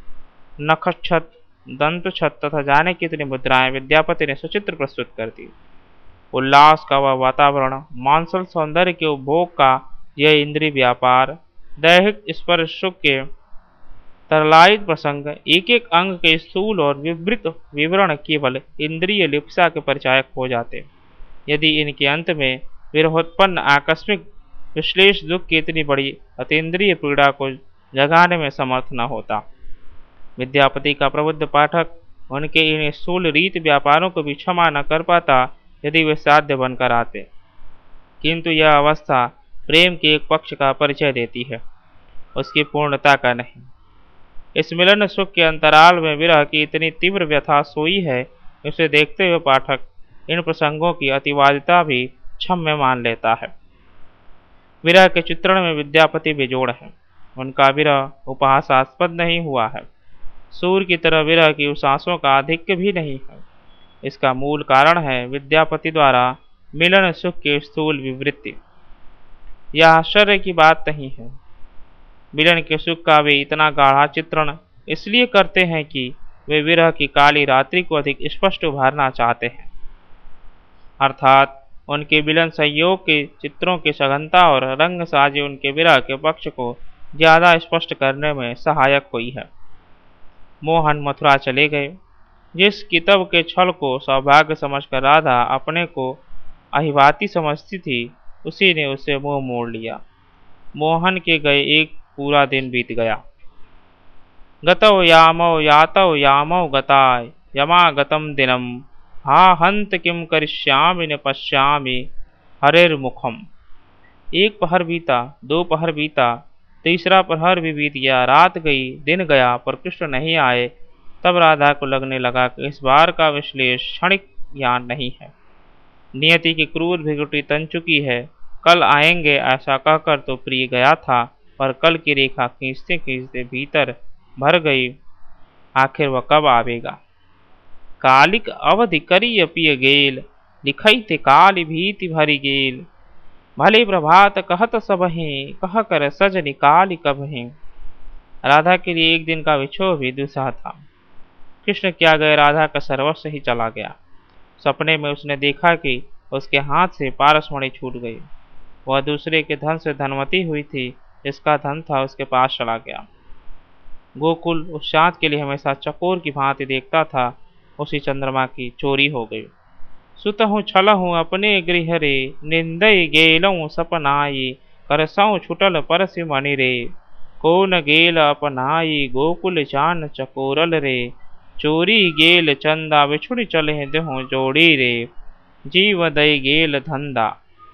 नखछत, दंतछत तथा जाने कितनी मुद्राएं विद्यापति ने सचित्र प्रस्तुत कर दी। उल्लास का वह वातावरण, मानसल सौंदर्य के उपभोग का यह इंद्रिय व्यापार, दैहिक स्पर्श सुख के तरलायित प्रसंग, एक एक अंग के स्थूल और विवृत विवरण केवल इंद्रिय लिप्सा के परिचायक हो जाते यदि इनके अंत में विरहोत्पन्न आकस्मिक विश्लेष दुख की इतनी बड़ी अतीन्द्रिय पीड़ा को जगाने में समर्थ न होता। विद्यापति का प्रबुद्ध पाठक उनके इन स्थूल रीत व्यापारों को भी क्षमा न कर पाता यदि वे साध्य बनकर आते। किंतु यह अवस्था प्रेम के एक पक्ष का परिचय देती है, उसकी पूर्णता का नहीं। इस मिलन सुख के अंतराल में विरह की इतनी तीव्र व्यथा सोई है, उसे देखते हुए पाठक इन प्रसंगों की अतिवादिता भी क्षम्य मान लेता है। विरह के चित्रण में विद्यापति बेजोड़ है। उनका विरह उपहासास्पद नहीं हुआ है। सूर्य की तरह विरह की उस आंसुओं का आधिक्य भी नहीं है। इसका मूल कारण है विद्यापति द्वारा मिलन सुख के स्थूल विवृत्ति। यह आश्चर्य की बात नहीं है। मिलन के सुख का वे इतना गाढ़ा चित्रण इसलिए करते हैं कि वे विरह की काली रात्रि को अधिक स्पष्ट उभारना चाहते हैं। अर्थात उनके मिलन संयोग के चित्रों की सघनता और रंग साजे उनके विरह के पक्ष को ज्यादा स्पष्ट करने में सहायक हुई है। मोहन मथुरा चले गए। जिस कितब के छल को सौभाग्य समझकर राधा अपने को अहिवाती समझती थी, उसी ने उससे मुंह मोड़ लिया। मोहन के गए एक पूरा दिन बीत गया। गतौ यामौ यातौ यामौ गताय यमागतम दिनम, हा हंत किम करिष्यामि न पश्यामि हरेर्मुखम। एक पहर बीता, दो पहर बीता, तीसरा प्रहर भी बीत गया, रात गई, दिन गया, पर कृष्ण नहीं आए। तब राधा को लगने लगा कि इस बार का विश्लेष क्षणिक ज्ञान नहीं है। नियति की क्रूर भिगुटी तन चुकी है। कल आएंगे ऐसा कहकर तो प्रिय गया था, पर कल की रेखा खींचते खींचते भीतर भर गई। आखिर वह कब आवेगा? कालिक अवधि करी अपिय गेल, लिखई ते काल भीति भरी गेल। भली प्रभात कहत सबहि, कह कर सज निकाल कबहि। राधा के लिए एक दिन का विछोह भी दुस्सह था। कृष्ण क्या गए, राधा का सर्वस्व ही चला गया। सपने में उसने देखा कि उसके हाथ से पारसमणि छूट गई। वह दूसरे के धन से धनवती हुई थी, जिसका धन था उसके पास चला गया। गोकुल उस चाँद के लिए हमेशा चकोर की भांति देखता था, उसी चंद्रमा की चोरी हो गई। सुतहु छलहु अपने गृह रे, निंदई गेलऊँ सपनाई, करसऊँ छुटल परसि मणि रे। कौन गेल अपनाई गोकुल चान चकोरल रे, चोरी गेल चंदा बिछुड़ी चले देहु जोड़ी रे। जीव दई गेल धंधा।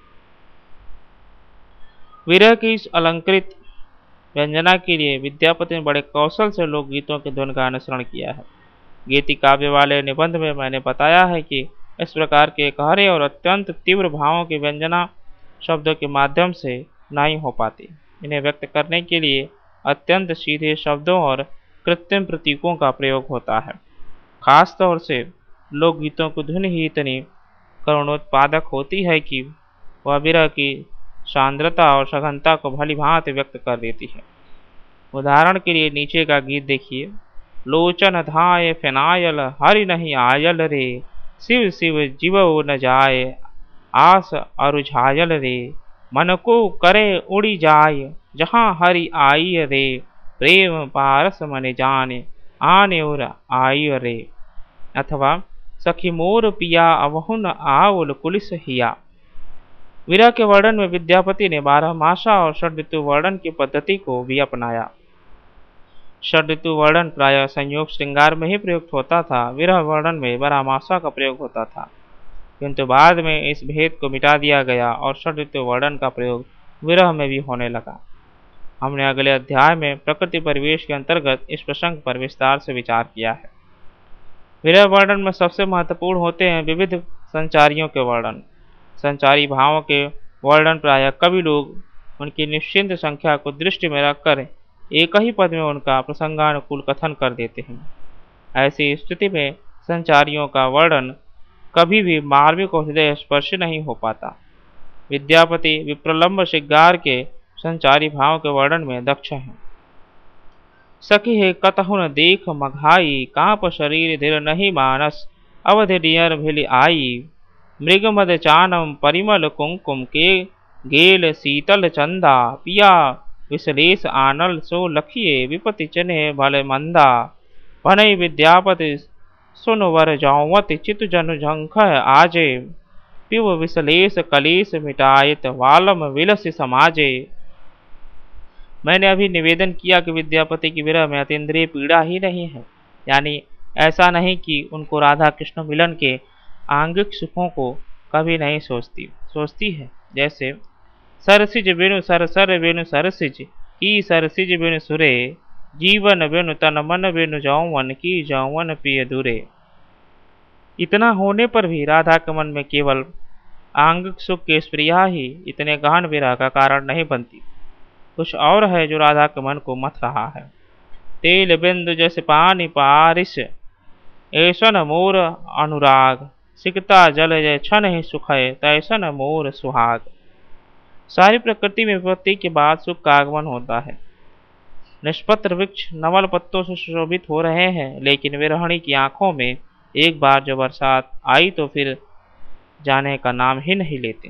विरह की इस अलंकृत व्यंजना के लिए विद्यापति ने बड़े कौशल से लोकगीतों के धुन का अनुसरण किया है। गीति काव्य वाले निबंध में मैंने बताया है कि इस प्रकार के गहरे और अत्यंत तीव्र भावों की व्यंजना शब्दों के माध्यम से नहीं हो पाती। इन्हें व्यक्त करने के लिए अत्यंत सीधे शब्दों और कृत्रिम प्रतीकों का प्रयोग होता है। खास तौर से लोकगीतों की धुन ही इतनी करुणोत्पादक होती है कि वह विरह की सांद्रता और सघनता को भली भांति व्यक्त कर देती है। उदाहरण के लिए नीचे का गीत देखिए। लोचन धाय फिनायल, हरि नहीं आयल रे, शिव शिव जीवो न जाय, आस अरुझायल रे। मन को करे उड़ी जाय, जहाँ हरि आई रे, प्रेम पारस मन जाने, आने और आई रे। अथवा सखी मोर पिया अवहुन आवल कुलिस हिया। विरह के वर्णन में विद्यापति ने 12 मासा और षड ऋतु वर्णन की पद्धति को भी अपनाया। षड ऋतु वर्णन प्रायः संयोग श्रृंगार में ही प्रयुक्त होता था, विरह वर्णन में 12 मासा का प्रयोग होता था, किंतु बाद में इस भेद को मिटा दिया गया और षड ऋतु वर्णन का प्रयोग विरह में भी होने लगा। हमने अगले अध्याय में प्रकृति परिवेश के अंतर्गत इस प्रसंग पर विस्तार से विचार किया है। विरह वर्णन में सबसे महत्वपूर्ण होते हैं विविध संचारियों के वर्णन। संचारी भावों के वर्णन प्रायः कवि लोग उनकी निश्चिंत संख्या को दृष्टि में रखकर एक ही पद में उनका प्रसंगानुकूल कथन कर देते हैं। ऐसी स्थिति में संचारियों का वर्णन कभी भी मार्मिक और हृदय स्पर्शी नहीं हो पाता। विद्यापति विप्रलंब श्रृंगार के संचारी भाव के वर्णन में दक्ष हैं। सखी है कतहु न देख मघाई, कांप शरीर धीर नहीं मानस, अवधि डियर भिल आई। मृगमद चानम परिमल कुंकुम के, गेल शीतल चंदा, पिया विश्लेष आनल सो लखिए, विपति चिन्ह भले मंदा। भनई विद्यापति सुन वर जावत, चित जन झंख आजे। पिव विश्लेष कलेश मिटायत, वालम विलस समाजे। मैंने अभी निवेदन किया कि विद्यापति की विरह में अतीन्द्रिय पीड़ा ही नहीं है, यानी ऐसा नहीं कि उनको राधा कृष्ण मिलन के आंगिक सुखों को कभी नहीं सोचती है। जैसे सरसिज बिनु सर बिनु सरसिज, की सरसिज बिनु सुरे, जीवन बिनु तन मन बिनु जौवन, की जौवन पिय दुरे। इतना होने पर भी राधा के मन में केवल आंगिक सुख की स्प्रिया ही इतने गहन विरह का कारण नहीं बनती। कुछ और है जो राधा के मन को मथ रहा है। तेल बिंदु जैसे पानी पारिश, ऐसन मोर अनुराग, सिकता जल जय क्षण ही सुखय, तैसन मोर सुहाग। सारी प्रकृति में विपत्ति के बाद सुख का आगमन होता है। निष्पत्र वृक्ष नवल पत्तों से सुशोभित हो रहे हैं, लेकिन विरहिणी की आंखों में एक बार जो बरसात आई तो फिर जाने का नाम ही नहीं लेते।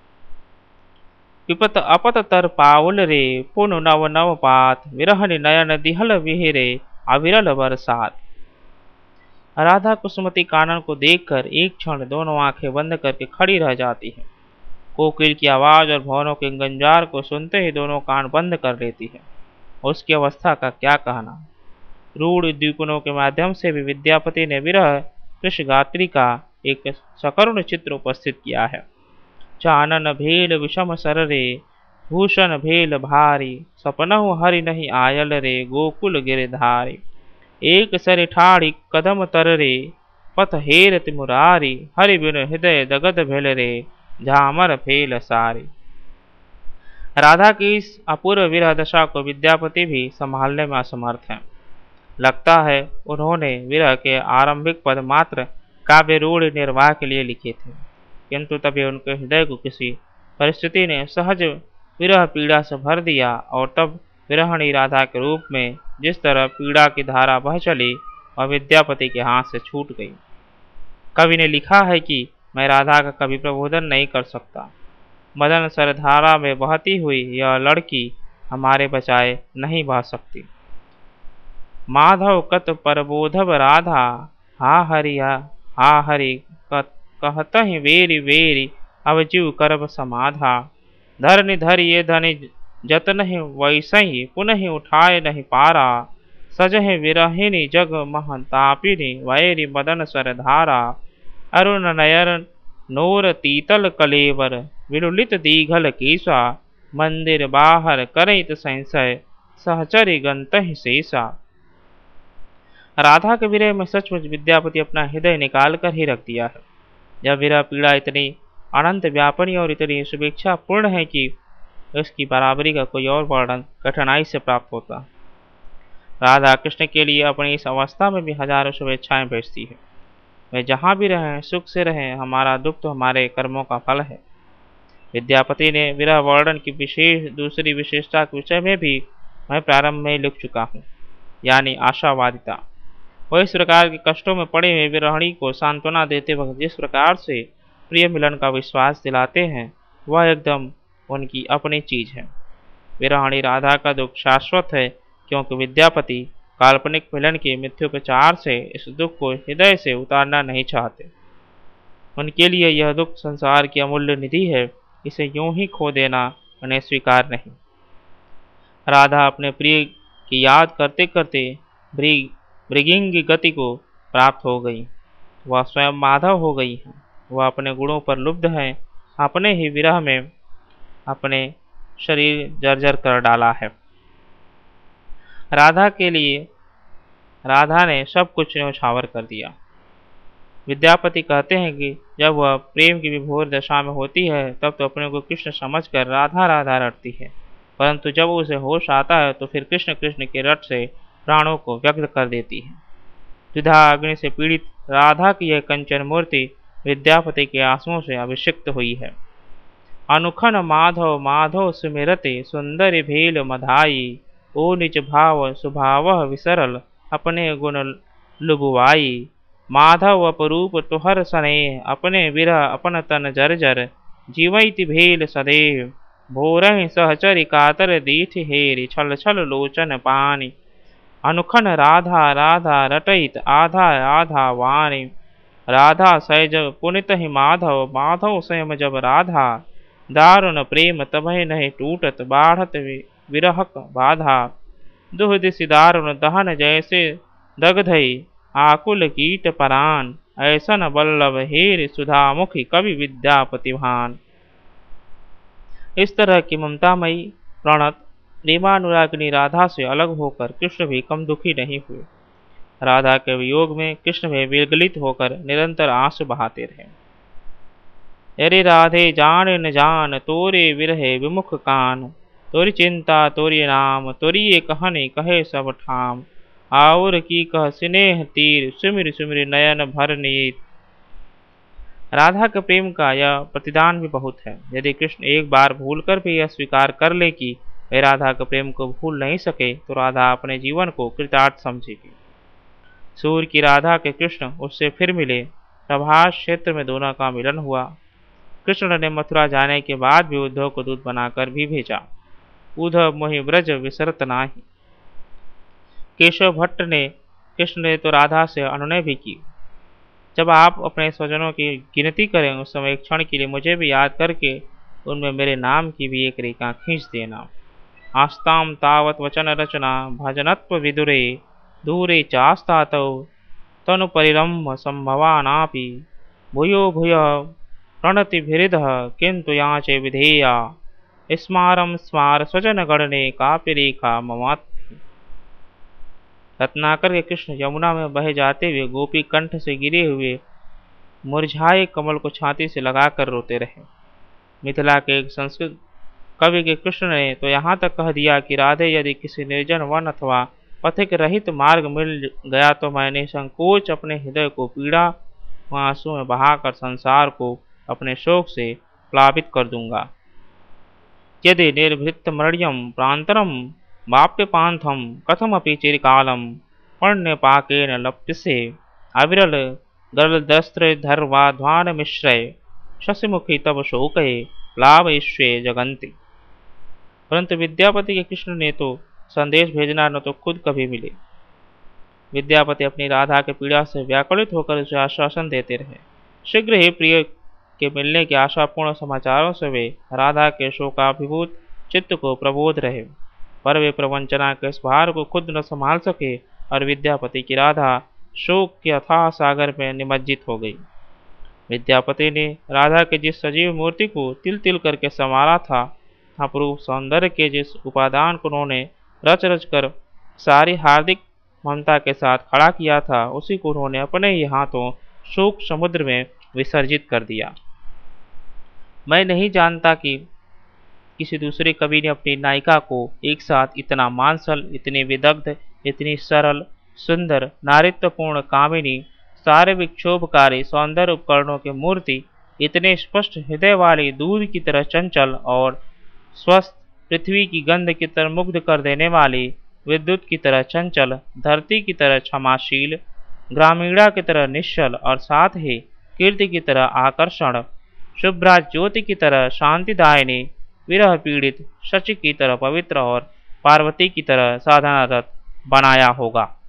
विपत अपत तर पावल रे, पुन नव नव पात, विरहनि नयन दिहल विहिरे, अविरल बरसात। राधा कुसुमती कानन को देखकर एक क्षण दोनों आंखें बंद करके खड़ी रह जाती है। कोकिल की आवाज और भवनों के गंजार को सुनते ही दोनों कान बंद कर लेती है। उसकी अवस्था का क्या कहना। रूढ़ द्विगुणों के माध्यम से भी विद्यापति ने विरह कृष्णगात्री का एक सकरुण चित्र उपस्थित किया है। चानन भेल विषम सर रे, भूषण भेल भारी, सपनहु हरि नहीं आयल रे, गोकुल गिरधारी। एक सर ठाड़ी कदम तर रे, पथ हेरत मुरारी, हरि बिन हृदय दगद भेल रे, झामर फेल सारी। राधा की इस अपूर्व विरह दशा को विद्यापति भी संभालने में असमर्थ हैं। लगता है उन्होंने विरह के आरंभिक पद मात्र काव्य रूढ़ निर्वाह के लिए लिखे थे, किंतु तभी उनके हृदय को किसी परिस्थिति ने सहज विरह पीड़ा से भर दिया और तब विरहणी राधा के रूप में जिस तरह पीड़ा की धारा बह चली वह विद्यापति के हाथ से छूट गई। कवि ने लिखा है कि मैं राधा का कभी प्रबोधन नहीं कर सकता। मदन सरधारा में बहती हुई यह लड़की हमारे बचाए नहीं बह सकती। माधव कत परबोधव राधा हा हरि कहतहि वेरी वेरी अब जीव करब समाधा। धरनि धर ये धनि जतन वैसही पुनः उठाए नहीं पारा। सजहि विरहिणी जग महतापिनी वैरी मदन सरधारा। अरुण नयन नोर तीतल कलेवर विलुलित दीघल केसा। मंदिर बाहर करैत संशय सहचरि गंतहि शेषा। राधा के विरह में सचमुच विद्यापति अपना हृदय निकाल कर ही रख दिया है। यह विरह पीड़ा इतनी अनंत व्यापनी और इतनी शुभेच्छा पूर्ण है कि उसकी बराबरी का कोई और वर्णन कठिनाई से प्राप्त होता। राधा कृष्ण के लिए अपनी इस अवस्था में भी हजारों शुभेच्छाएं भेजती है। वे जहाँ भी रहें सुख से रहें, हमारा दुख तो हमारे कर्मों का फल है। विद्यापति ने विरह वर्णन की दूसरी विशेषता के विषय में भी मैं प्रारंभ में लिख चुका हूँ, यानी आशावादिता। वह इस प्रकार के कष्टों में पड़े हुए विरहणी को सांत्वना देते वक्त जिस प्रकार से प्रिय मिलन का विश्वास दिलाते हैं वह एकदम उनकी अपनी चीज है। विरहणी राधा का दुख शाश्वत है क्योंकि विद्यापति काल्पनिक मिलन के मिथ्योपचार से इस दुख को हृदय से उतारना नहीं चाहते। उनके लिए यह दुख संसार की अमूल्य निधि है, इसे यूं ही खो देना उन्हें स्वीकार नहीं। राधा अपने प्रिय की याद करते करते मृगिंग गति को प्राप्त हो गई। वह स्वयं माधव हो गई है। वह अपने गुणों पर लुब्ध है। अपने ही विरह में अपने शरीर जर्जर कर डाला है। राधा के लिए राधा ने सब कुछ न्यौछावर कर दिया। विद्यापति कहते हैं कि जब वह प्रेम की विभोर दशा में होती है तब तो अपने को कृष्ण समझकर राधा राधा रटती है, परंतु जब उसे होश आता है तो फिर कृष्ण कृष्ण के रट से प्राणों को व्यक्त कर देती है। द्विधा अग्नि से पीड़ित राधा की यह कंचन मूर्ति विद्यापति के आंसुओं से अभिषिक्त हुई है। अनुखन माधव माधव सुमिरते सुंदर भेल मधाई। ओ निज भाव सुभाव विसरल अपने गुण लुबुआई। माधव अपरूप तुहर स्नेह अपने विरह अपन तन जर्जर। जीवैति भेल सदैव भोरहि सहचरि कातर दीठ हेरि छल छल लोचन पानी। अनुखन राधा राधा रटैत आधा आधा वाणी। राधा सहज पुनित ही माधव माधव स्वयं जब राधा। दारुण प्रेम तबहि नहीं टूटत बाढ़त विरहक बाधा। दुह दिसि दारुण दहन जैसे दग्धई आकुल कीट परान। ऐसन बल्लभ हेर सुधामुखी कवि विद्यापति भान। इस तरह की ममतामयी प्रणत प्रेमानुरागिनी राधा से अलग होकर कृष्ण भी कम दुखी नहीं हुए। राधा के वियोग में कृष्ण भी विगलित होकर निरंतर आंसू बहाते रहे। अरे राधे जान न जान तोरे विरहे विमुख कान। तोरी चिंता तोरी नाम तोरी कहने कहे सब ठाम। आउर की कह स्नेह तीर सुमिर सुमिर नयन भर नीत। राधा के प्रेम का यह प्रतिदान भी बहुत है। यदि कृष्ण एक बार भूलकर भी यह स्वीकार कर ले कि वे राधा के प्रेम को भूल नहीं सके तो राधा अपने जीवन को कृतार्थ समझेगी। सूर्य की राधा के कृष्ण उससे फिर मिले। प्रभास क्षेत्र में दोनों का मिलन हुआ। कृष्ण ने मथुरा जाने के बाद भी उद्धव को दूत बनाकर भी भेजा। उद्धव मोहि ब्रज विसरत नाही। केशव भट्ट ने कृष्ण ने तो राधा से अनुनय भी की। जब आप अपने स्वजनों की गिनती करें उस समय एक क्षण के लिए मुझे भी याद करके उनमें मेरे नाम की भी एक रेखा खींच देना। आस्ताम तावत वचन रचना भजनत्व विदुरे। दूरे चास्तातौ तनु परिरम्भ संभवानापि। भूयो भूय प्रणतिभिरिधः किंतु याचे विधेया। स्मारम स्मार स्वजन गणने कापि रेखा ममात्। रत्नाकर के कृष्ण यमुना में बहे जाते हुए गोपी कंठ से गिरे हुए मुरझाए कमल को छाती से लगाकर रोते रहे। मिथिला के एक संस्कृत कवि के कृष्ण ने तो यहाँ तक कह दिया कि राधे यदि किसी निर्जन वन अथवा पथिक रहित मार्ग मिल गया तो मैंने संकोच अपने हृदय को पीड़ा व आंसू में बहाकर संसार को अपने शोक से प्लावित कर दूंगा। यदि निर्भृतमृण्यं प्रान्तरं वाप्यपान्थं कथमपि चिरकालं पुण्यपाकेन लप्यसे अविरल गरलदस्त्रधर्वाध्वानमिश्रय शशिमुखी तव शोके प्लावयिष्ये जगन्ति। परंतु विद्यापति के कृष्ण ने तो संदेश भेजना न तो खुद कभी मिले। विद्यापति अपनी राधा के पीड़ा से व्याकुलित होकर उसे आश्वासन देते रहे। शीघ्र ही प्रिय के मिलने के आशापूर्ण समाचारों से वे राधा के शोकाभिभूत चित्त को प्रबोध रहे, पर वे प्रवंचना के इस भार को खुद न संभाल सके और विद्यापति की राधा शोक के अथाह सागर में निमज्जित हो गई। विद्यापति ने राधा के जिस सजीव मूर्ति को तिल तिल करके संवारा था, अपूर्व सौंदर्य के जिस उपादान को उन्होंने रच रच कर सारी हार्दिक ममता के साथ खड़ा किया था, उसी को उन्होंने अपने ही हाथों शोक समुद्र में विसर्जित कर दिया। मैं नहीं जानता कि किसी दूसरे कवि ने अपनी नायिका को एक साथ इतना मांसल, इतनी विदग्ध, इतनी सरल, सुंदर, नारित्वपूर्ण, कामिनी, सारे विक्षोभकारी सौंदर्य उपकरणों की मूर्ति, इतने स्पष्ट हृदय वाली, दूध की तरह चंचल और स्वस्थ, पृथ्वी की गंध की तरह मुग्ध कर देने वाली, विद्युत की तरह चंचल, धरती की तरह क्षमाशील, ग्रामीणा की तरह निश्चल और साथ ही कीर्ति की तरह आकर्षण, शुभ्रा ज्योति की तरह शांतिदायिनी, विरह पीड़ित शची की तरह पवित्र और पार्वती की तरह साधनारत बनाया होगा।